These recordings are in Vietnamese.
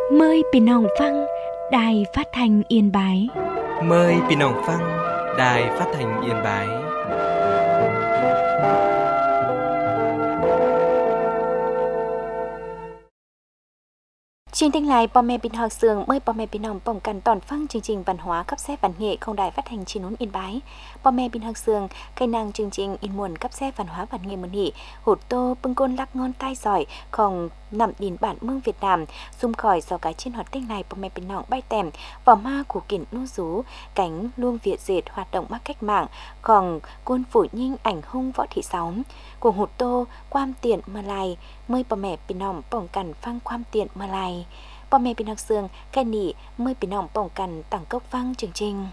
Mờiพี่น้องฟังđài phát thanh Yên Bái. Mời พี่น้องฟัง Đài Phát thanh Yên Bái. Chương trình lạiพ่อแม่พี่น้องเสืองเมื่อพ่อแม่พี่น้องป้องกันตอนฟังchương trình văn hóa cấp xe văn nghệ không đài phát hành trên núi Yên Bái. พ่อแม่พี่น้องเสืองcây năng chương trình in muộn cấp xe văn hóa văn nghệ môn hỷ hột tô bưng côn lắc ngon tai giỏiของนำดินบ้านเมืองเวียดนามซุ่มkhỏi do cái trên hoạt tinh này พ่อแม่พี่น้องbay tèm vào ma của kiển nu rú cánh luông Việt dệt hoạt động mắc cách mạngของquân phủ nhinh ảnh hung võ thị sáu của hột tôความtiền mà lại mời พ่อแม่พี่น้องป้องกันฟังความtiền mà lạiพ่อแม่พี่น้องเสืองแค่นี้เมื่อพี่น้องป้องกันตั้งกบฟังจริงๆ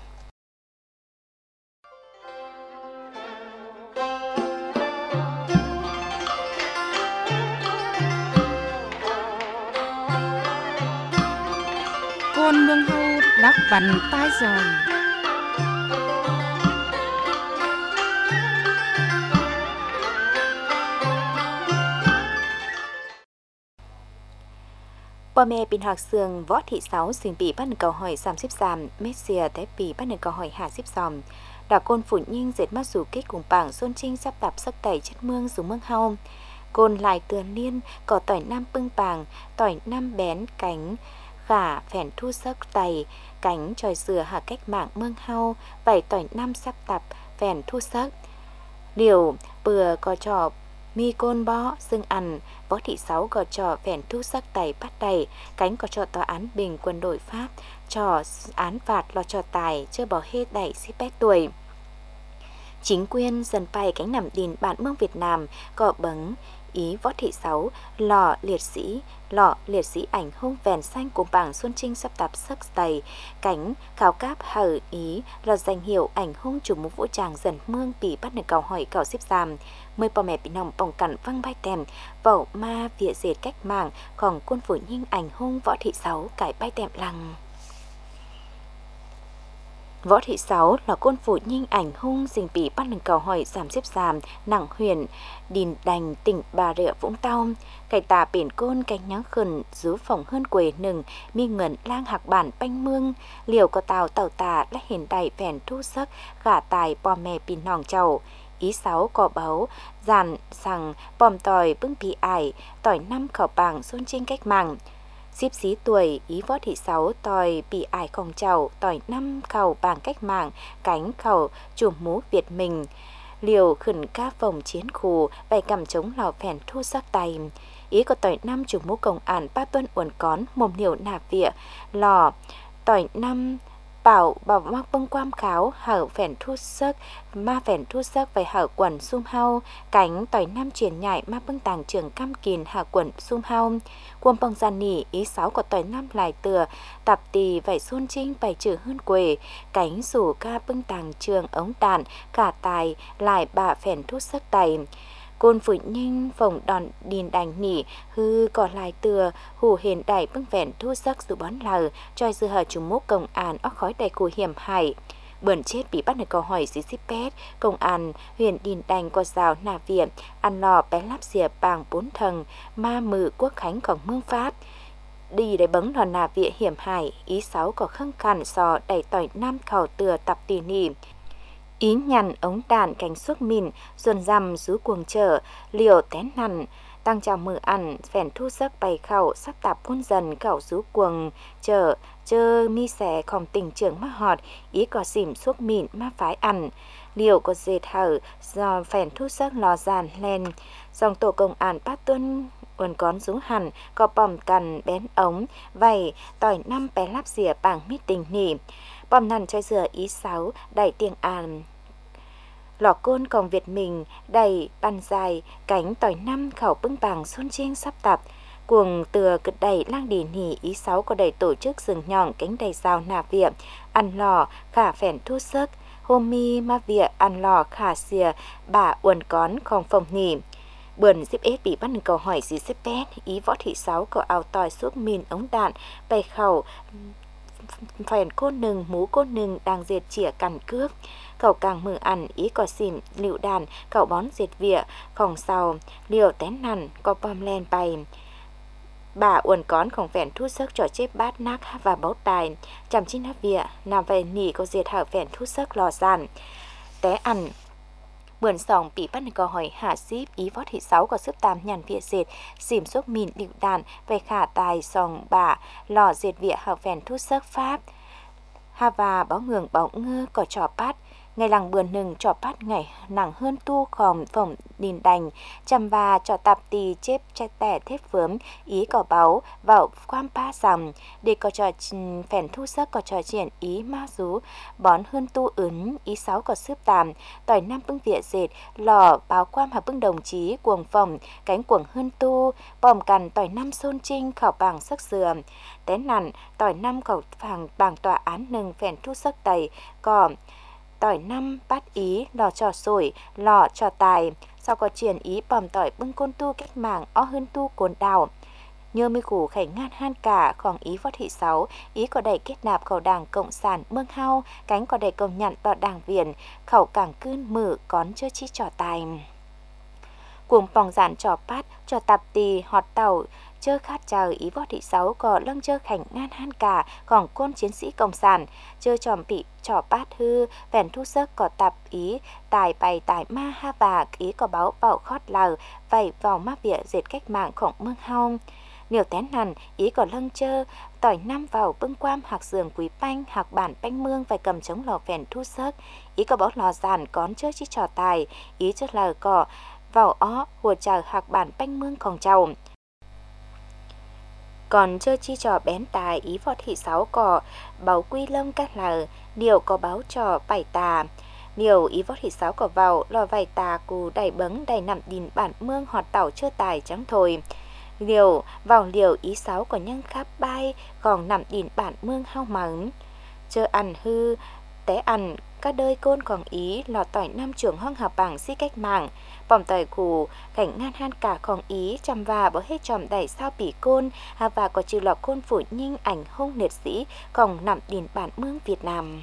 côn mương hâu đắc bắn tai giỏi พ่อแม่พี่น้องเสืองvõ thị sáu sinhปีบ้านcâu hỏi 33 Messia tạiปีบ้านcâu hỏi 52 đảo côn phủ nhinh dệt mắt dù kích cùng bảng xôn trinh sắp tập sắc tẩy chất mương dù mương hâu côn lại tường liên có tỏi nam pưng bảng tỏi nam bén cánh gà phèn thu sắc tẩy cánh tròi dừa hạ cách mạng mương hâu bảy tỏi nam sắp tập phèn thu sắc điều bừa có trò mi côn bó xương ăn võ thị sáu có trò phèn thu sắc tẩy bắt đầy cánh có trò tòa án bình quân đội Pháp trò án phạt lo trò tài chưa bỏ hết đẩy xếp tuổi chính quyền dần bay cánh nằm đìn bản mương Việt Nam có bấng ý võ thị sáu lọ liệt sĩ ảnh hung vèn xanh của bảng xuân trinh sắp tập sắc tẩy cánh khảo cáp hở ý là danh hiệu ảnh hung chủ mục vũ trang dần mương bị bắt được cầu hỏi cầu xếp giam mờiพ่อแม่พี่น้องป้องกันฟังใบแต้มเว้ามาเวียเศษcách mạngของquân phủ nhinh ảnh hung võ thị sáu cảiใบแต้มlăng Võ thị sáu là quân phủ nhinh ảnh hung dình bị bắt lần cầu hỏi giảm xếp giảm nặng huyện Đình Đành tỉnh Bà Rịa Vũng Tàu cải tà biển côn cánh nháng khẩn rú phòng hơn quầy nừng mi ngẩn lang hạc bản banh mương liều có tàu tà đã hiện đại phèn thu sắc gả tài bò mè pin nòng chầu ý sáu có báo giàn rằng bòm tỏi bưng bị ải tỏi năm khảo bảng xôn trinh cách mạng xíp xí tuổi ý võ thị sáu tỏi bị ải khổng chầu tỏi năm khảo bảng cách mạng cánh khảo chùm mũ Việt mình liều khẩn ca phòng chiến khù bày cầm chống lò phèn thu sắc tay ý có tỏi năm chùm mũ công an ba tuân uẩn cón mồm liều nạp vịa lò tỏi năm bảo mắc bông quam kháo hở phèn thu sắc ma phèn thu sắc phải hở quần sum hau cánh tỏi năm truyền nhại ma bưng tàng trường cam kìn hở quần sum hau quân bông gian nỉ ý sáu của tỏi năm lại tựa tập tì vải xuân trinh bày trừ hơn quề cánh rủ ca bưng tàng trường ống đạn cả tài lại bà phèn thu sắc tay côn phủ nhinh phòng đòn điền đành nỉ hư còn lại tựa hù hiện đại bưng vẹn thu sắc dù bón lờ tròi dư hờ trùng mốc công an óc khói đầy cù hiểm hại bẩn chết bị bắt được câu hỏi xí xí pét công an huyện điền đành có rào nà viện ăn lò bé láp xìa bàng 4 thần ma mự quốc khánhของเมืองPháp đi để bấng lò nà viện hiểm hại ý sáu có khăng khăn sò đầy tỏi nam khẩu tựa tập tỉ nỉ ý nhằn ống đạn cánh suốt mìn dồn dằm rú cuồng trở liều tén nằn tăng chào mưa ăn phèn thu sắc bày khẩu sắp tạp hôn dần cẩu rú cuồng trở chơ mi xẻของtình trường ma họt ý có xỉm suốt mìn ma phái ăn liều có dệt hở do phèn thu sắc lò giàn lên dòng tổ công an bát tuân uốn cón rú hẳn có bòm cằn bén ống vầy tỏi năm bé láp rìa bảng mít tình nỉ bòm nằn choi dừa ý sáu đẩy tiếng an lò côn còn Việt mình đầy bàn dài cánh tỏi năm khẩu bưng bảng xuân chiêng sắp tập cuồng từa cực đầy lang đi nỉ ý sáu có đầy tổ chức rừng nhọn cánh đầy rào nạp viện ăn lò khả phèn thu sức hôm mi ma viện ăn lò khả xìa bà uốn cón không phòng nỉ bườn xếp ết bị bắt câu hỏi gì xếp pét ý võ thị sáu có áo tỏi suốt mìn ống đạn bày khẩu phèn cô nừng mú cô nừng đang dệt chỉa cằn cướp cậu càng mừng ăn ý có xỉm lựu đàn cậu bón dệt vịa phòng sau liều tén nằn có bom len bay bà uốn conของแฟนทุซึกจอเจ็บบาดนักvà báo tàiจำชินเวียนำไปหนีก็เสียหาแฟนทุซึกรอสั่นแต่อันเหมือน2 ปีปั้นก็หอย50 ý võ thị 6 có sức tam nhàn Việt dệt xỉm xúc mìn điệu đàn về khả tài sòng bà lò dệt Việt hào phèn thu sức Pháp hà và báo ngường báo ngư có trò bát ngày làng bườn nừng trò bát ngày nặng hơn tu khòm phỏng đình đành chăm và trò tạp tì chép che tẻ thép phớm ý có báo vào quan pa rằng để có trò phèn thu sức có trò chuyện ý ma rú bón hơn tu ứng ý 6 có sức tàm tỏi 5 bưng Việt dệt lò báo quan hà bưng đồng chí cuồng phỏng cánh cuồng hơn tu bòm cằn tỏi 5 xôn trinh khảo bảng sắc dừa té nằn tỏi 5 khẩu phàng bảng tòa án nừng phèn thu sức tẩy có tỏi 5 bát ý lò trò sủi lò trò tài sau có triển ý bòm tỏi bưng côn tu cách mạng ó hơn tu cồn đào nhơ mi khủ khẩy ngàn han cảของý võ thị 6 ý có đầy kết nạp khẩu đảng cộng sản mương hao cánh có đầy công nhận tọa đảng viện khẩu cảng cươn mử cón chơi chi trò tài cuồng pòng giản trò bát trò tạp tì họt tàu chơ khát chờ ý võ thị 6 có lâng chơ khảnh ngàn han cảของcôn chiến sĩ cộng sản chơ tròm bị trò bát hư vẻn thu sức có tạp ý tài bày tài ma ha và ý có báo bảo khót lờ vậy vào ma vỉa dệt cách mạngของmương hao nhiều tén nằn ý có lâng chơ tỏi 5 vào bưng quam hạc giường quý banh hạc bản banh mương phải cầm chống lò vẻn thu sức ý có báo lò giản cón chơ chi trò tài ý chơ lờ có vào ó hùa chờ hạc bản banh mươngของเจ้าcòn chơi chi trò bén tài ý võ thị 6 có báo quy lâm các lờ điều có báo trò bảy tà điều ý võ thị 6 có vào lò vầy tà cù đầy bấng đầy nằm đìn bản mương họt tàu chơ tài trắng thồi điều vào điều ý 6 có nhân khắp bay còn nằm đìn bản mương hao mắng chơ ăn hư té ăn các đơi côn còn ý lò tỏi 5 trưởng hong hợp bảng si cách mạng bòm tỏi khủ cảnh ngàn han cảของý chăm và bỏ hết tròm đẩy sao bỉ côn và có trừ lọ côn phủ nhinh ảnh hung liệt sĩ còn nằm đìn bản mương Việt Nam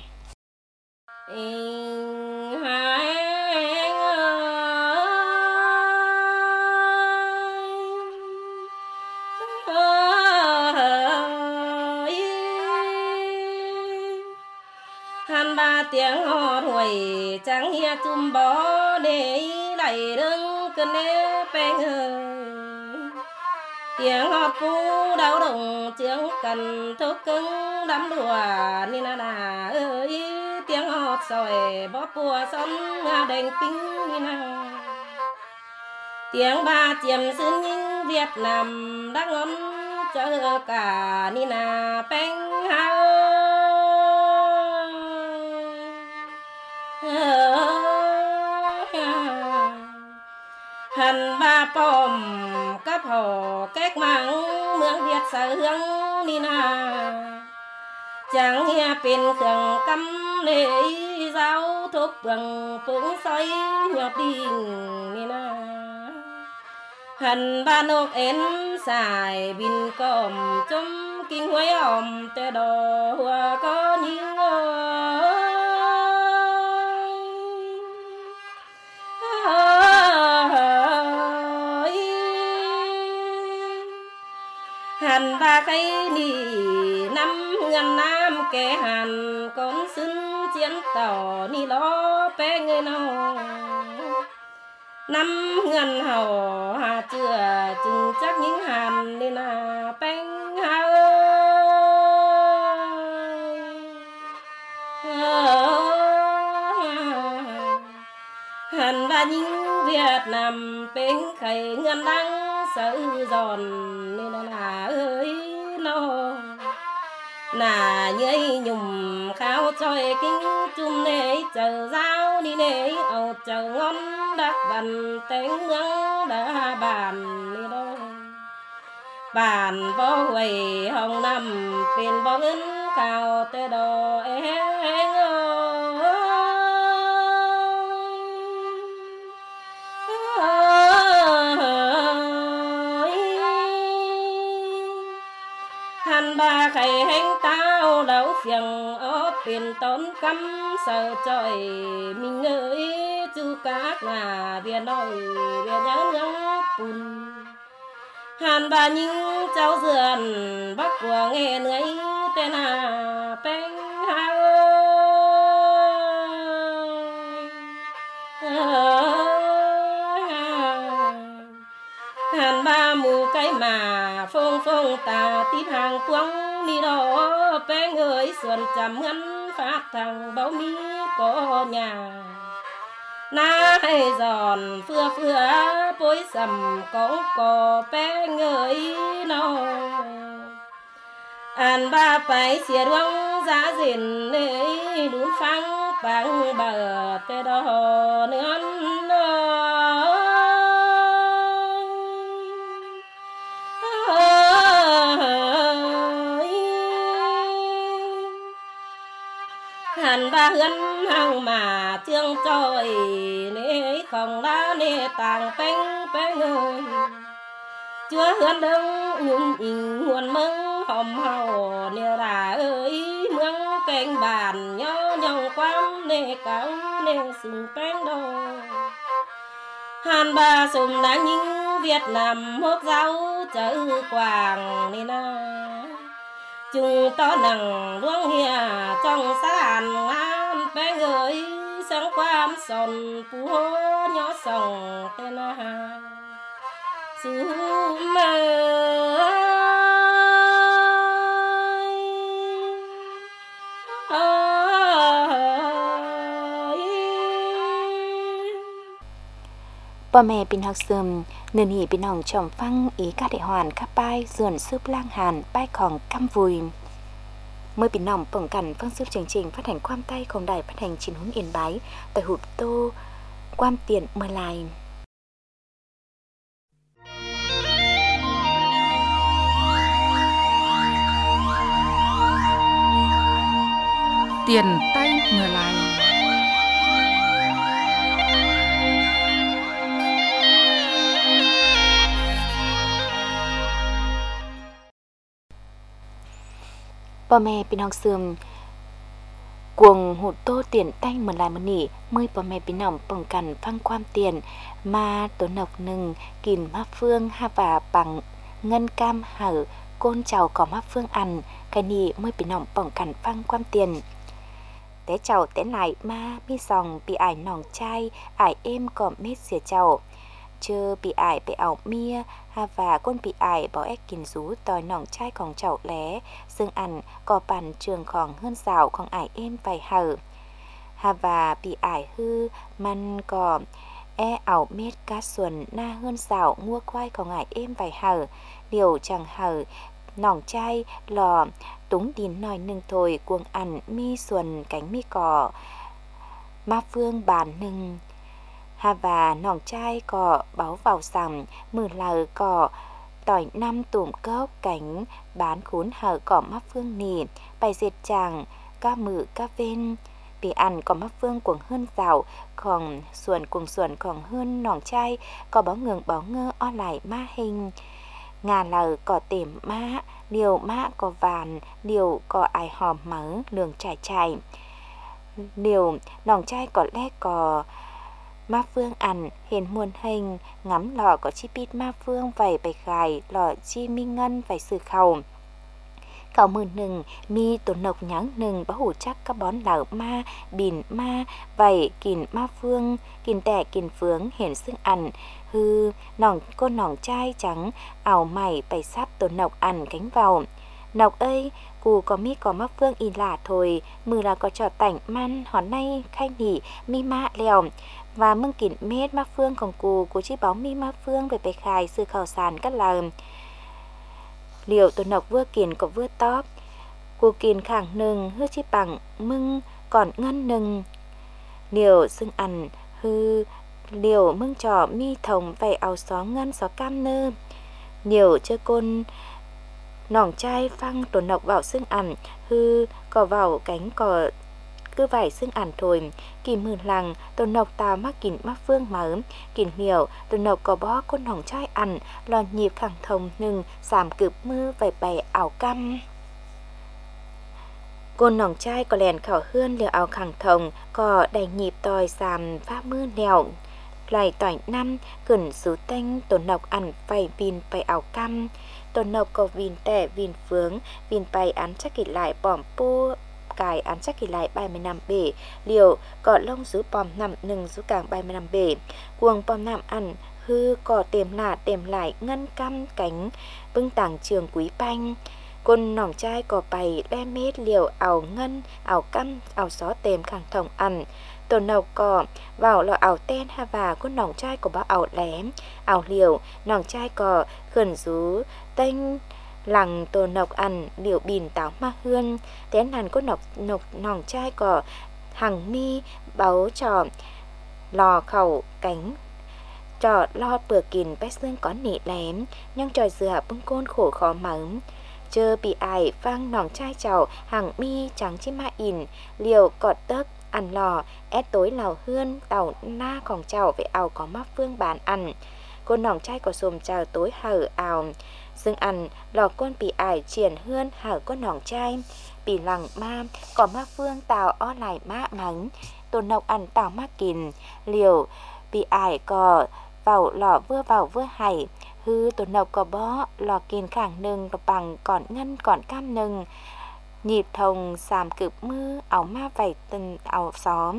ba tiếng hò ruồi trắng hia chum bó để đẩy đứng cơn đế beng tiếng hót cú đau đồng tiếng cần thuốc cứng đắm đùa nên là ơi tiếng hót sỏi bó bùa son đành pinh nên là tiếng ba chiềm sơn nhưng Việt Nam đã ngón chờ cả nên là beng hao hành ba pom cấp hồ cách mạng mương Việt sở hướng nina chẳng nghe bên khương cắm lệ giáo thuốc bằng phúng xoay nhọt đình nina hành ba nộp én xài bin còm chấm kinh huế ỏm tê đò hoa có những hàn ba cây nì năm ngàn nam kẻ hàn con xứng chiến tàu ni lo bé người nào năm ngàn hầu hà chưa chừng chắc những hàn nên là bánh hà hàn ba những Việt Nam bên khay ngân đắng sợ giòn nên là ơi nó là nhây nhùng khao chơi kinh chung nế chờ giao đi nế ầu chờ ngon đắc bàn tiếng nắng đã bàn đi đâu bàn bó quầy hồng năm bên bó ngân khao tê đồ hàn ba khay hành tao đấu phiền ở bên tốn cắm sợ trời mình ơi chú các là biển đồi biển nhớ nhớ bùn hàn bà những cháu dườn bắc của nghe người tên là bánh hai hàn ba mù cái mà phong phong tà tít hàng quăng đi đó bánh ơi xuân chầm ngân phát thằng báo mi có nhà na hay giòn phưa phưa bối sầm có bé người nó an ba phải xìa đuông giá dền ấy đun phăng bằng bờ tê đó nữa hàn ba hân hăng mà trương trôi nế không đá nế tàng bánh bánh ơi chúa hân đông nhung nhìn nguồn mừng hòm hào nế đà ơi mương canh bàn nhó nhong quam nế cáo nế sừng bánh đô hàn ba sùm đá nhính Việt Nam hốt giáo chở quàng nế na chúng to nặng luông hìa trong sàn ngàn bé người sáng quam sòn phú hô nhỏ sòng tên hà sư mơ bà mẹ bình học sườn nền hỉ bình hỏng trồng phăng ý các đại hoàn các bai dườn súp lang hàn bai khòng căm vùi mới bình hỏng bổng cảnh phương sức chương trình phát hành quam tayของđài phát hành chín hướng Yên Bái tại hụp tô quam tiền mưa lại tiền tay mưa lại bà mẹ bình học sườn cuồng hụt tô tiền tay mưa lại một nỉ mới bà mẹ bình hỏng bổng cảnh phăng quam tiền mà tổ nọc nừng kìm ma phương ha và bằng ngân cam hở côn chào có ma phương ăn cái nỉ mới bình hỏng bổng cảnh phăng quam tiền té chào té lại ma mi sòng bị ải nòng chai ải êm có mết xìa chào chơ bị ải bị ảo mia ha và con bị ải bỏ ép kín rú tòi nòng chai còn chậu lé xương ăn có bàn trường khoảng hơn rào còn ải êm vài hở ha và bị ải hư man có ảo mết cá xuân na hơn rào mua quay còn ải êm vài hở điều chẳng hở nòng chai lò túng đín nói nưng thôi cuồng ăn mi xuân cánh mi cỏ ma phương bàn nưng ha và nòng chai cỏ báo vào sầm mừ lờ cỏ tỏi năm tủm cốc cánh bán khốn hở cỏ ma phương nỉ bài diệt chàng ca mự ca ven bị ăn có ma phương cuồng hơn rào còn xuân còn hơn nòng chai có báo ngường báo ngơ o lại ma hình ngà lờ có tềm má điều má có vàn điều có ai hòm mớ lường trải trải điều nòng chai có lẽ có ma phương ăn hiền muôn hình ngắm lò có chi bít ma phương vầy bạch gài lò chi mi ngân vầy sư khẩu cậu mười nừng mi tổ nộc nháng nừng bá hủ chắc các bón lở ma bìn ma vầy kìn ma phương kìn tẻ kìn phướng hiển xương ăn hư nòng con nòng chai trắng ảo mày bày sắp tổ nộc ăn cánh vào nộc ơi cù có mi có ma phương y lạ thôi mừ là có trò tảnh man hòn nay khai nỉ mi ma lèo và mưng kìn mết ma phươngของกูchỉ báo mi ma phương về bạch khai sư khảo sàn các lời liệu tổ nọc vừa kiền có vừa tóp cô kiền khẳng nừng hư chi bằng mưng còn ngân nừng liệu xưng ăn hư liệu mưng trò mi thồng vậy áo xó ngân xó cam nơ liệu chơi côn nòng chai phăng tổ nọc vào xưng ăn hư có vào cánh cò cứ vải xưng ăn thôi kỳ mười lằng tổ nọc tào mắc kìn mắc phương mở kìn liệu tổ nọc có bó con nòng chai ăn lò nhịp khẳng thông nừng giảm cực mưa vầy bày ảo căm côn nòng chai có lèn khảo hươn liều ảo khẳng thông có đầy nhịp tòi giảm phá mưa nèo lại tỏi năm cẩn xứ tanh tổ nọc ăn phải vìn phải ảo căm tổ nọc có vìn tẻ vìn phướng vìn bay án chắc kỳ lại bỏm pu cài án chắc kỳ lại 30 năm bể liều có lông giữ bòm nằm nừng giữ càng 30 năm bể cuồng bòm nằm ăn hư có tiềm lại ngân căm cánh bưng tảng trường quý banh côn nòng trai có bày le mết liều ảo ngân ảo căm ảo gió tềm khẳng thòng ăn tổ nọc cỏ vào lò ảo ten ha và con nòng trai của báo ảo lém ảo liều nòng trai cỏ khẩn rú tênh lằng tổ nọc ăn liều bìn táo ma hương té nàn con nòng trai cỏ hằng mi báu trò lò khẩu cánh trò lo bừa kìn bách xương có nị lém nhưng tròi dừa bưng côn khổ khó mắng chơ bị ải vang nòng trai chào hàng mi trắng chim ma ỉn liều cọt tấc ăn lò ép tối lào hươn tàu na còn chào về ảo có mắc phương bán ăn cô nòng trai có xồm chào tối hở ảo dương ăn lò con bị ải triển hươn hở con nòng trai bị lằng ma có mắc phương tàu o lại má mắng tổ nọc ăn tàu mắc kìn liều bị ải có vào lò vừa hải hư tổ nọc có bó lò kìn khẳng nừng có bằng còn ngân còn cam nừng nhịp thồng sàm cực mưa áo ma vảy từng áo xóm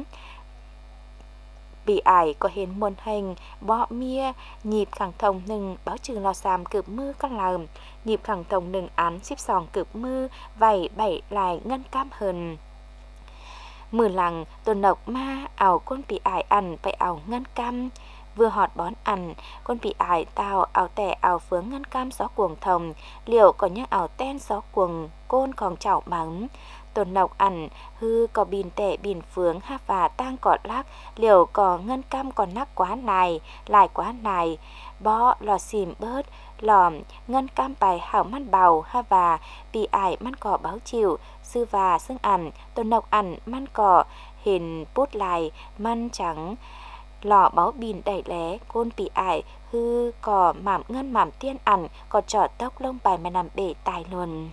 bị ải có hiến muôn hình bọ mia nhịp khẳng thồng nừng báo trừ lò sàm cực mưa có làm nhịp khẳng thồng nừng án xíp sòng cực mưa vảy bảy lại ngân cam hơn mưa lằng tổ nọc ma ảo con bị ải ăn phải ảo ngân cam vừa họt bón ăn con bị ải tàu ảo tẻ ảo phướng ngân cam gió cuồng thồng liệu có những ảo ten gió cuồng côn còn chảo mắng tổ nọc ăn hư có bìn tẻ bìn phướng ha và tang cọt lắc liệu có ngân cam còn nắc quá lại quá này bó lò xìm bớt lò ngân cam bài hảo mắt bào ha và bị ải mắt cỏ báo chịu sư và xương ăn tổ nọc ăn mắt cỏ hình bút lại man trắng lò báo bìn đẩy lé côn bị ải hư có mảm ngân mảm tiên ăn có trọ tóc lông bài mà nằm bể tài luôn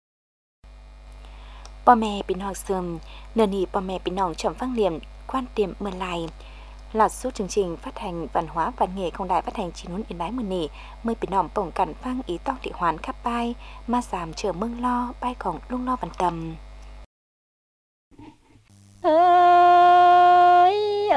bò mẹ bị nọ sườn nửa nỉ bò mẹ bị nòng chậm vang liềm quan điểm mưa lại là số chương trình phát hành văn hóa văn nghệ không đài phát hành chỉ muốn yên đái mưa nỉ mười bị nòng bổng cản vang ý to thị hoán khắp bay ma giảm chờ mương lo bay còn lung lo văn tầm ơi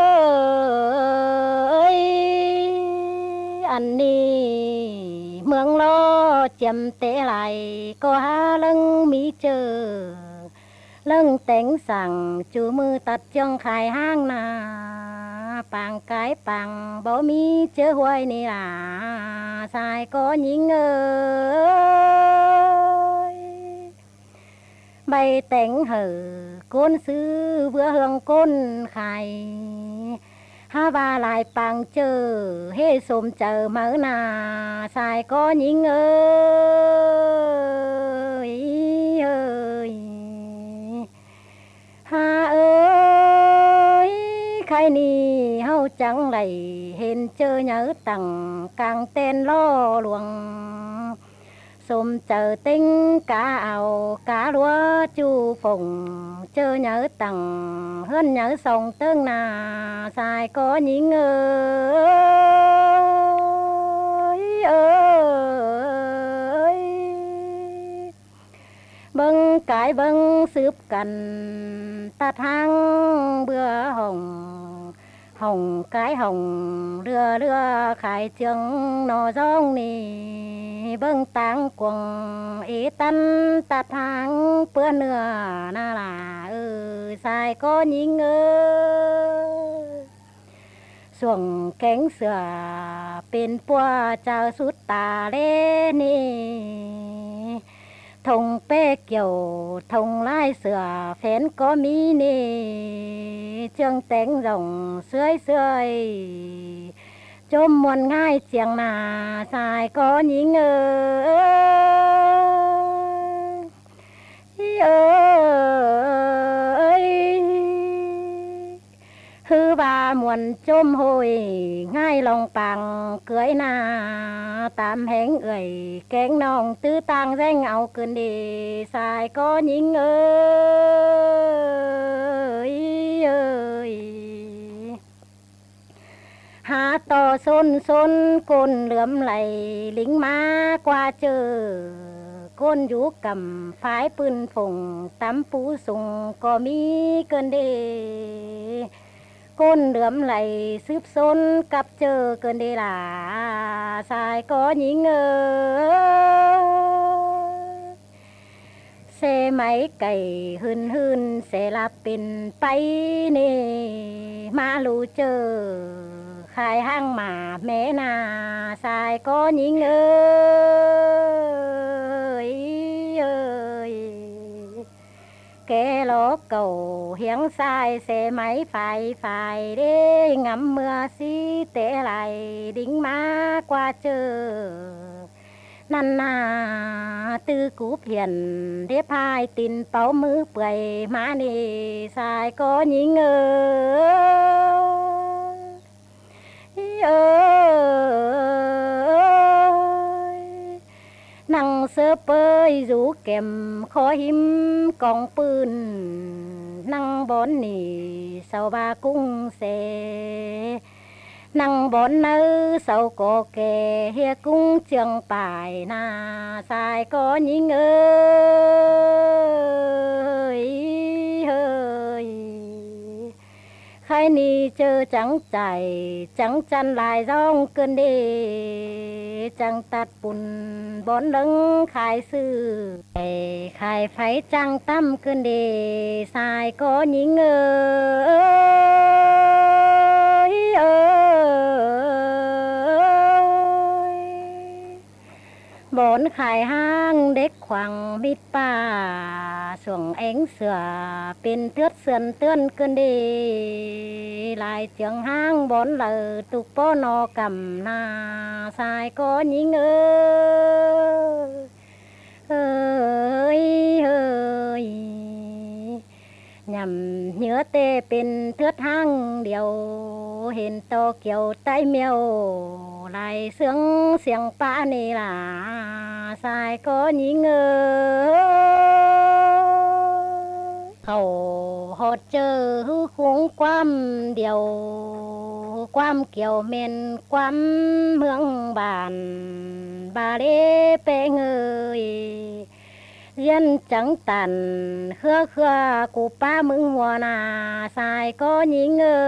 ơi anh đi mương lo chậm té lại có há lưng mi chờ lưng tánh sẵn chú mưa tật trong khai hang na bằng cái bằng bỏ mi chớ hoài nè là sai có những ơi bay tánh hở côn sư vừa hương côn khai ha ba lại bằng chờ hê xôm chờ mở nà sai có những ơi ơi ha ơi khai ni hâu chẳng lầy hên chơ nhớ tặng càng tên lo luồng xôm chờ tinh cá ảo cá lúa chu phùng chơ nhớ tặng hơn nhớ sông tương nà sai có những ơi ơi bưng cái bưng sướp cần tạt hang bữa hồng cái hồng đưa khai trường nò rong nì bưng tang quần ý tân tạt hang bữa nửa na là sai có những xuồng cánh sửa bên qua chào sút tà lên nì thùng pe kiểu thùng lai sửa phén có mi nê chương tánh rồng sưới chôm muôn ngai chiang nà sai có những ơi hư ba muôn chôm hồi ngay lòng bằng cưới na tam hẹn ơi kén nòng tư tang danh áo cơn đi sai có những ơi ơi าต่อซนก้นเหลื่อมไหลลิงมากว่าเจอก้นอยู่กำฝายปืนผงตำปูส่งก็มีเกินเดก้นเหลื่อมไหลซึบซนกับเจอเกินเดล่ะสายก็ยิงเสไหมไก่หืนเสลับเป็นไปเน่มาลูเจอขายห้างหมาแม่นาสายก็ยิงแกล้อเก่าเหียงทรายเสไหมฝ่ายเด้งำเมื่อสิเตะไหลดิ้งมากว่าเจอนั่นนาตื้อกูเพียนเรียพายตินเป้ามือเปื่อยมานี่สายก็ยิงนั่งเสือเปยรูเก็มขอหิมกองปืนนั่งบอนนี่เสาบากุ้งเสนั่งบอนเนื้อเสาก็แก่เฮียกุ้งเชียงป่ายนาสายก็ยิงใครนี่เจอจังใจจังจันลายร้องเกินเดจังตัดปุ่นบอนเลิงขายซื้อขายไฟจังตั้มเกินเดสายก็ยิงบอนขายห้างเด็กขวางมิดป่าส่วงเอ็งเสือเป็นเตือดเสือนเตือนเกินดีลายเจียงห้างบอนเลอตุกป้อนอกำนาสายก็ยิงยำเนื้อเตเป็นเทือดห้างเดียวเห็นโตเกี่ยวใต้เมียวลายเสียงป้านี่ล่ะสายก็ยิงเขาหอดเจอคงความเดียวความเกี่ยวเมนความเมืองบ้านบาเรเปงเรียนจังตันเครือกูป้ามึงหัวนาสายก็ยิง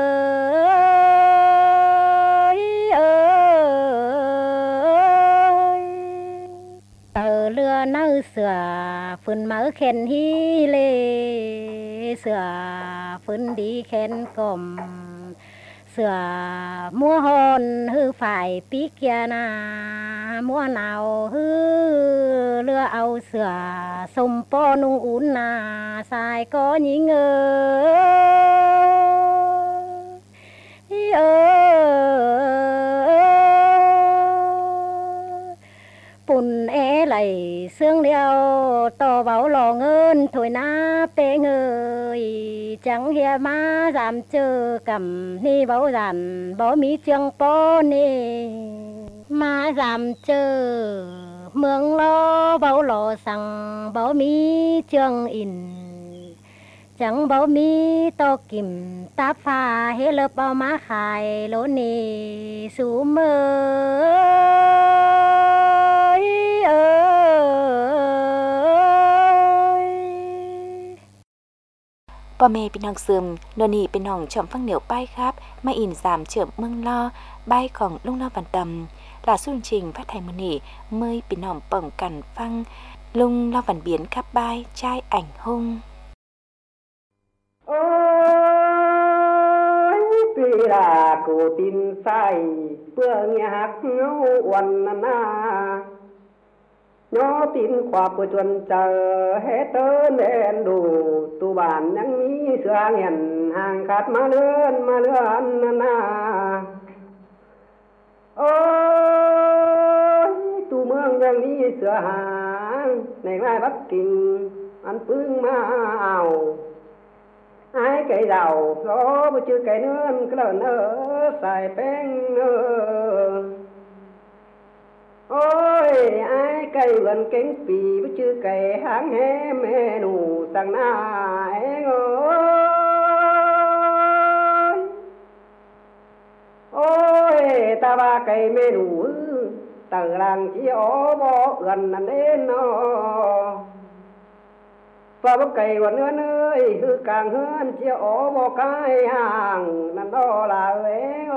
เรือเนื้อเสือฝืนมาเข็นฮีเลเสือฝืนดีเข็นกลมเสือมัวหอนฮือฝ่ายปีเกียนามัวหนาวฮือเรือเอาเสือสมปอนุงอุ่นนาสายก็ยิงปุ่นไหลเสื่องเดียวต่อเบาหล่อเงินถอยหน้าเป้เงยจังเฮียมาสามเจอกับนี่เบาดันบ่มีเจียงป้อนี่มาสามเจอเมืองล้อเบาหล่อสั่งบ่มีเจียงอินจังบ่มีตอกิมตาฟ้าเฮเลบเอามาขายโลนี่สูเมพ่อแม่พี่น้องซึมโดนนี่เป็นน้องชมฟังเหนียวป้ายครับมาอินสามเฉิมเมืองลอใบของลุงนอบันตำลาสุ่นชิงพระไทยมณีเมยเป็นน้องป่องกันฟังลุงลอบันเบียนครับใบชายảnh hung tuy là cổ tin sai bữa nhạc ngâu quần na nó tin khoa bữa chuồn chờ hết tớ nên đủ tu bản nhắn mi sửa nghẹn hàng khát ma lươn na ôi tu mương nhắn mi sửa hàng này mai Bắc Kinh ăn phương ma ảo ai cái giàu gió bữa chưa cái nương cái lợn xài beng ôi ai cái gần cánh pì bữa chưa cái háng hé mẹ nụ sang nai ôi ba cây mê đủ từ làng chỉ ó bó gần là đến nó và bắp cây còn nữa ơi hư càng hơn chỉ ó bó cái hàng nằm đó là ơi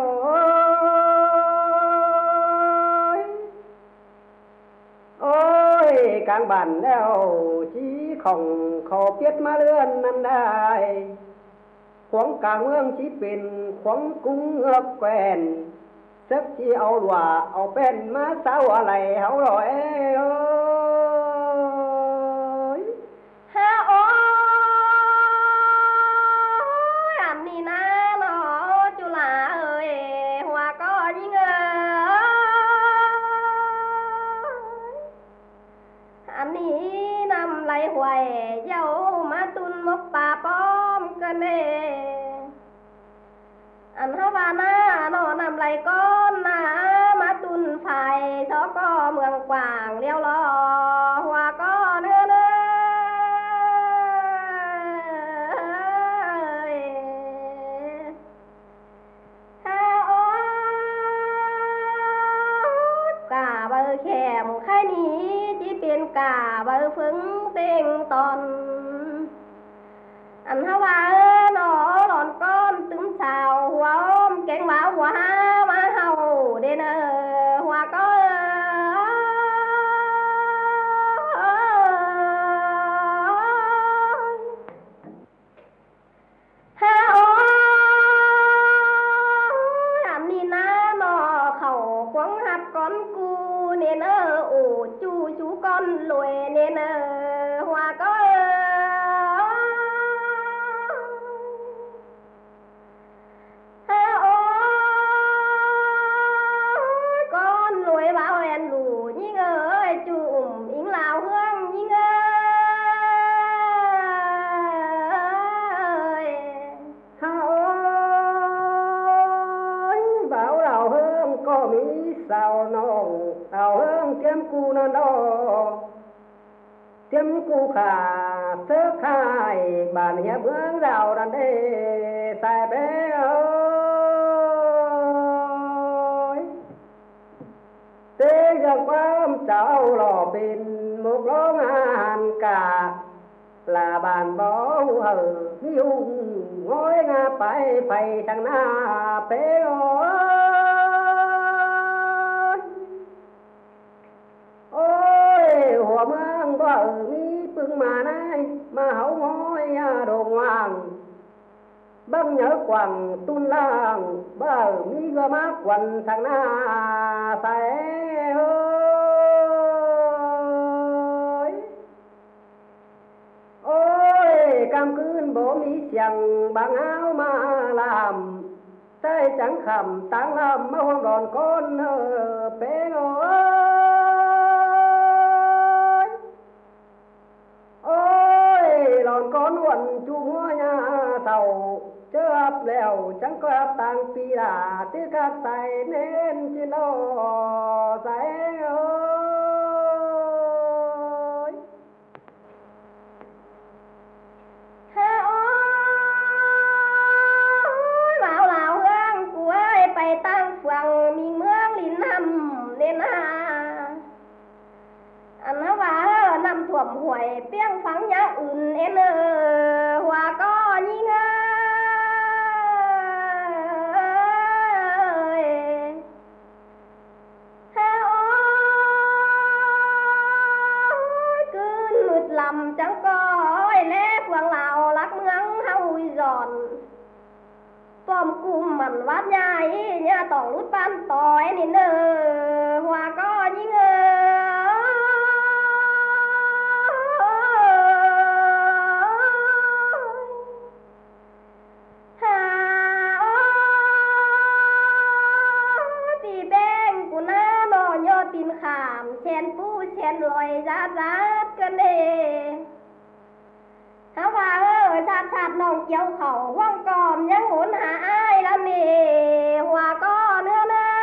ôi càng bản đeo chỉ không khó biết má lươn nằm đây khoáng cả ương chỉเป็นkhoáng cung ngược quen sức chỉเอาหว่าเอาเป็นมาเศร้าอะไรเขาหรอเอ้ยฮะโอ้ยอันนี้นะเนาะจุฬาเอ้ยหัวก็ยิ่งอันนี้นำไหลหวยเย้ามาตุนมกป่าป้อมกันเด้อันเฮาว่านะเนาะนำไหลก้อนนะมาตุนไฟสกเมืองกว้างเลี้ยวล้อหัวก็เนื้อกาเบอร์แขมไข่นี้ที่เป็นกาเบอร์ฟึงเต็งตอนอันฮว่าหนอหลอนก้อนตึ้มสาวหัวอ้อมแกงหมาหัวหามาเฮาเด้นหัวก็ฮาโออันนี้นะหนอเขาขวางหับก้อนกูเนเนอโอ้จูจูก้อนรวยเนเนอหัวก็กูนั่นดอเตรียมกูขาเสื้อขายบ้านเฮียเบื้องเราดันเดใส่เบ้เอ้ยเตะจากความเจ้าหล่อเป็นมุกร้องอาหารกาลาบานบ่เหอยุ่งง้อยงาไปไฟทางหน้าเป้หัวเมืองบ่มีปึงมาไหนมาเฮาง้อยโด่งว่างบังเหนือกว่างตุนล่างบ่มีก็มากวันทางหน้าใส่เอ้ยโอ้ยกำคืนบ่มีเสียงบางเฮามาลำใส่จังคำตั้งลำมาห้องดอนก้นเป้งก้อนวันจูหัวญาเศร้าเจ็บแล้วจังก็ต่างปีลาที่กัดใส่เน้นจิโลใส่เอ้ยฮะโอ้ยบ่าวลาวเฮืองกูเอ้ยไปตั้งฝั่งมีเมืองลินน้ำเล่นหาอันนั้นว่าน้ำท่วมห่วยเปี้ยงฝังยาอื่นเอ็นหัวก็ยิ่งฮะโอ้ยคืนมืดลำจังก้อยเล่เฟืองเหล่าลักเมืองเฮาหย่อนป้อมกุมมันวัดใหญ่เนี่ยต้องรุดบ้านต่อยนี่หัวก็ยิ่งขามเชนปูเชนลอยจัดกันเด้ถ้าว่าชัดน้องเกี่ยวเขาว่องกอมยังหุนหาอ้ายละเมหัวก็เนื้อ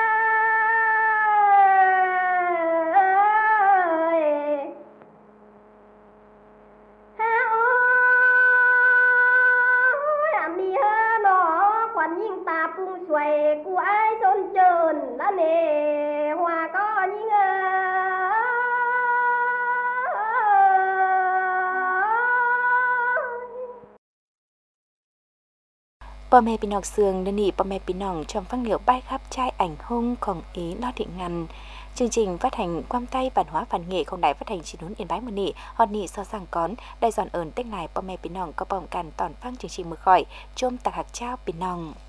ฮะโอ้ยอันนี้เฮอหนอขวัญยิ่งตาปุ้งสวยกูอ้ายชนเจินละเน่พ่อแม่พี่น้องเสืองเดยวนี่พ่อแม่พี่น้องชมฟังเหลียวใบครับชายảnh hungของý lo thị ngăn chương trình phát hành quang tay văn hóa văn nghệของđài phát hành chỉ nún yên bái mùa nị hòn nị so sang cón đài giòn ơn tết ngàiพ่อแม่พี่น้องก็ป้องกันตอนฟังchương trìnhมือข่อยชมตากหักเจ้าพี่น้อง